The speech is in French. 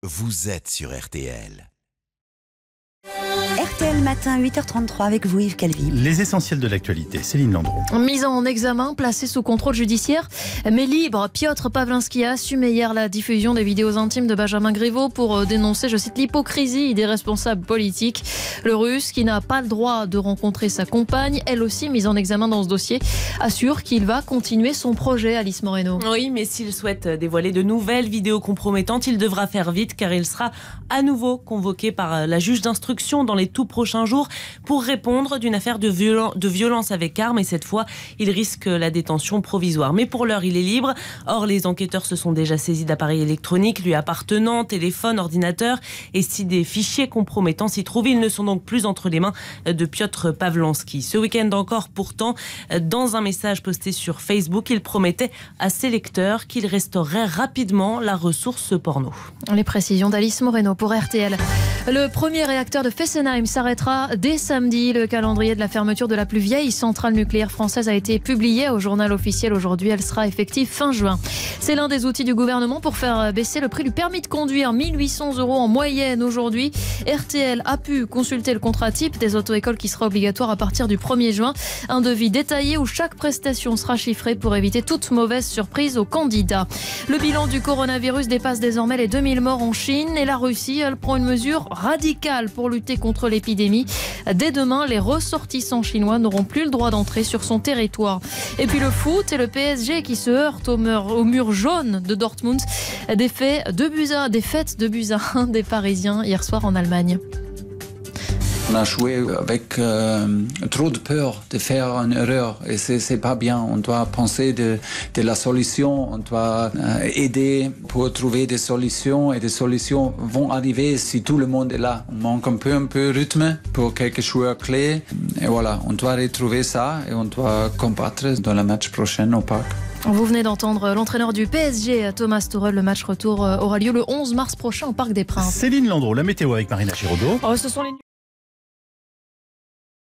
vous êtes sur RTL. RTL Matin, 8h33 avec vous Yves Calvi. Les essentiels de l'actualité, Céline Landreau. Mise en examen, placé sous contrôle judiciaire, mais libre, Piotr Pawlinski a assumé hier la diffusion des vidéos intimes de Benjamin Griveaux pour dénoncer, je cite, l'hypocrisie des responsables politiques. Le Russe, qui n'a pas le droit de rencontrer sa compagne, elle aussi mise en examen dans ce dossier, assure qu'il va continuer son projet, Alice Moreno. Oui, mais s'il souhaite dévoiler de nouvelles vidéos compromettantes, il devra faire vite car il sera à nouveau convoqué par la juge d'instruction dans les tout prochains jours pour répondre d'une affaire de violence avec arme, et cette fois il risque la détention provisoire. Mais pour l'heure il est libre. Or les enquêteurs se sont déjà saisis d'appareils électroniques lui appartenant, téléphone, ordinateur, et si des fichiers compromettants s'y trouvent, ils ne sont donc plus entre les mains de Piotr Pawlinski. Ce week-end encore pourtant, dans un message posté sur Facebook, il promettait à ses lecteurs qu'il restaurerait rapidement la ressource porno. Les précisions d'Alice Moreno pour RTL. Le premier réacteur de Fessenheim s'arrêtera dès samedi. Le calendrier de la fermeture de la plus vieille centrale nucléaire française a été publié au journal officiel aujourd'hui. Elle sera effective fin juin. C'est l'un des outils du gouvernement pour faire baisser le prix du permis de conduire. 1 800 € en moyenne aujourd'hui. RTL a pu consulter le contrat type des auto-écoles qui sera obligatoire à partir du 1er juin. Un devis détaillé où chaque prestation sera chiffrée pour éviter toute mauvaise surprise aux candidats. Le bilan du coronavirus dépasse désormais les 2000 morts en Chine et la Russie, elle prend une mesure radicale pour lutter contre l'épidémie. Dès demain, les ressortissants chinois n'auront plus le droit d'entrer sur son territoire. Et puis le foot et le PSG qui se heurtent au mur jaune de Dortmund. Défaite de buts à 1 des Parisiens hier soir en Allemagne. On a joué avec trop de peur de faire une erreur et c'est pas bien. On doit penser de la solution, on doit aider pour trouver des solutions et des solutions vont arriver si tout le monde est là. On manque un peu de rythme pour quelques joueurs clés et voilà, on doit retrouver ça et on doit combattre dans le match prochain au parc. Vous venez d'entendre l'entraîneur du PSG, Thomas Tuchel. Le match retour aura lieu le 11 mars prochain au Parc des Princes. Céline Landreau, la météo avec Marina Giraudot. Ce sont les